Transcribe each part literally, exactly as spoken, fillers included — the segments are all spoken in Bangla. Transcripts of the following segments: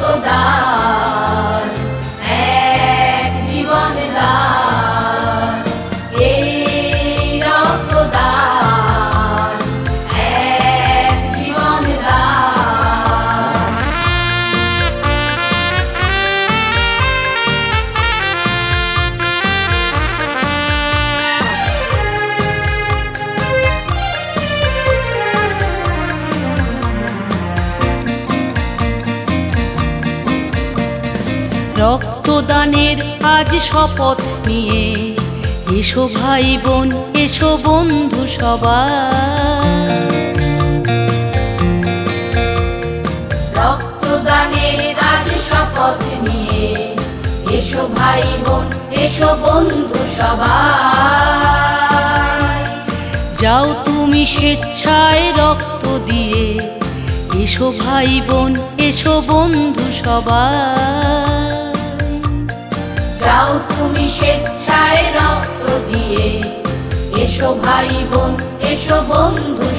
রক্তদান এক জীবন দান, এই রক্তদান এক জীবন দান। রক্তদানের আজ শপথ নিয়ে এসো ভাই বোন, এসো বন্ধু সবাই। রক্তদানের আজ শপথ নিয়ে এসো ভাই বোন, এসো বন্ধু সবাই। যাও তুমি স্বেচ্ছায় রক্ত দিয়ে, এসো ভাই বোন, এসো বন্ধু সবাই। যাও তুমি স্বেচ্ছায় রক্ত দিয়ে, এসো ভাই বোন, এসো বন্ধু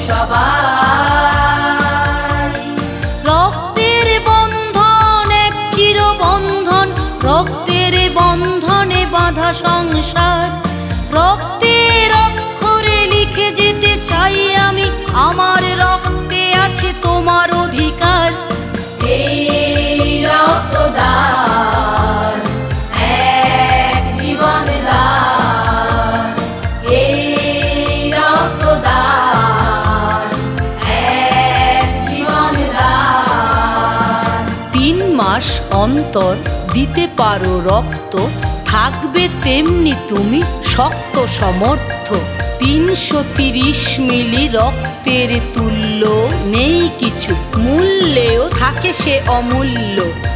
সবাই। রক্তের বন্ধন এক চিরবন্ধন, রক্তের বন্ধনে বাঁধা সংসার। রক্তের অক্ষরে লিখে যেতে চাই আমি, আমার রক্তে আছে তোমার অধিকার। এই রক্তদান এক জীবন দান, এই রক্তদান এক জীবন দান। তিন মাস অন্তর দিতে পারো রক্ত, থাকবে তেমনি তুমি শক্ত সমর্থ। তিনশো তিরিশ মিলি রক্তের তুল্য, নেই কিছু মূল্যেও থাকে সে অমূল্য।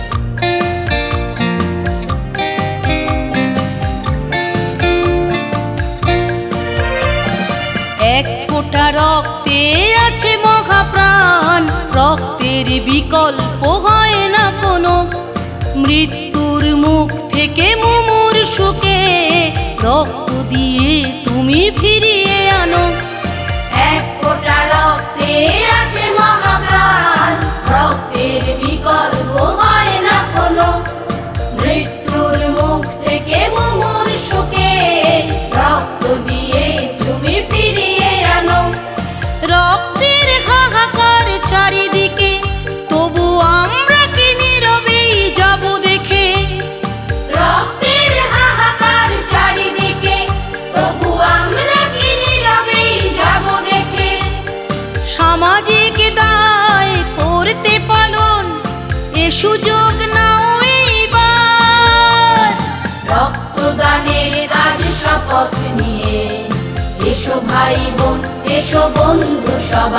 এক ফোঁটা রক্তে আছে মহাপ্রাণ, রক্তের বিকল্প হয় না কোনো। মৃত্যুর মুখ থেকে মুমূর্ষুকে রক্ত দিয়ে তুমি ফিরিয়ে আনো। এক ফোঁটা রক্তে আছে মহাপ্রাণ, রক্তের বিকল্প হয় না কোনো। মৃত্যুর মুখ থেকে মুমূর্ষুকে রক্ত দিয়ে তুমি ফিরিয়ে আনো। রক্তের হাহাকার চারিদিকে, তবু আমরা কি নীরবেই যাব দেখে। রক্তের হাহাকার চারিদিকে, তবু আমরা কি নীরবেই যাব দেখে। সামাজিক দায় করতে পালন, এ সুযোগ নাও এইবার। রক্তদানের আজ শপথ নিয়ে এসো ভাই বোন, এসো বন্ধু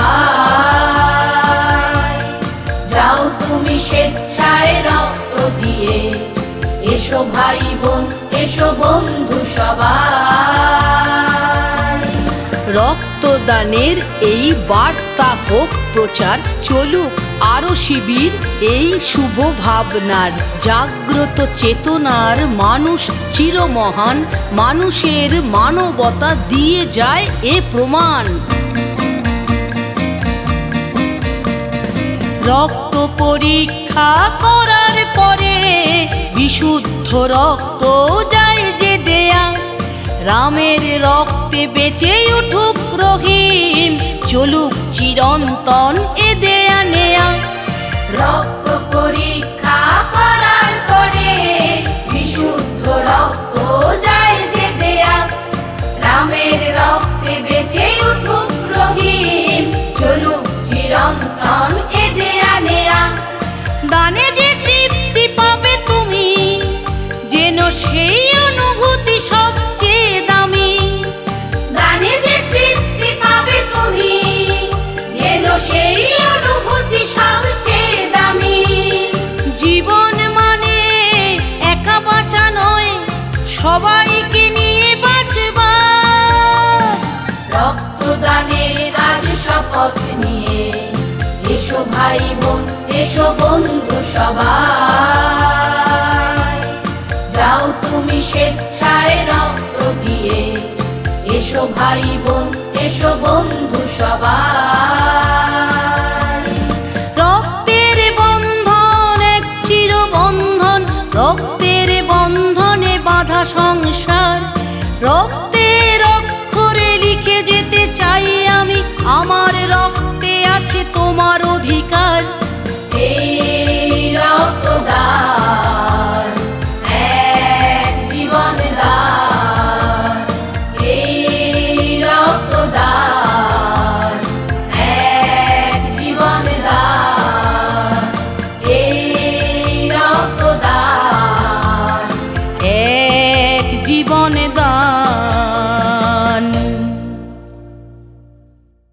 সবাই। যাও তুমি স্বেচ্ছায় রক্ত দিয়ে, এসো ভাই বোন, এসো বন্ধু সবাই। রক্তদানের এই বার্তা হোক প্রচার, চলুক আরো শিবির এই শুভ ভাবনার। জাগ্রত চেতনার মানুষ চিরমহান, মানুষের মানবতা দিয়ে যায় এ প্রমাণ। রক্ত পরীক্ষা করার পরে বিশুদ্ধ রক্ত যায় যে দেয়া। রামের রক্তে বেঁচে উঠুক রহিম, চলুক চিরন্তন এ দেয়া নেয়া। রক্ত পরীক্ষা করার পরে বিশুদ্ধ রক্ত যায় যে দেয়া। রামের রক্তে বেঁচে উঠুক রহিম, চলুক চিরন্তন এ দেয়া নেয়া। দানে যে তৃপ্তি পাবে তুমি, যেন সেই অনুভূতি সবচেয়ে দামি। দানে যে তৃপ্তি পাবে তুমি, যেন সেই অনুভূতি সবচেয়ে দামি। জীবন মানে একা বাঁচা নয়, সবাইকে নিয়ে বাঁচবা। রক্তদানের আজ শপথ নিয়ে এসো ভাই বোন, এসো বন্ধু সবাই। যাও তুমি স্বেচ্ছায় রক্ত দিয়ে, এসো ভাই বোন, এসো বন্ধু সবাই। রক্তের বন্ধন এক চির আমার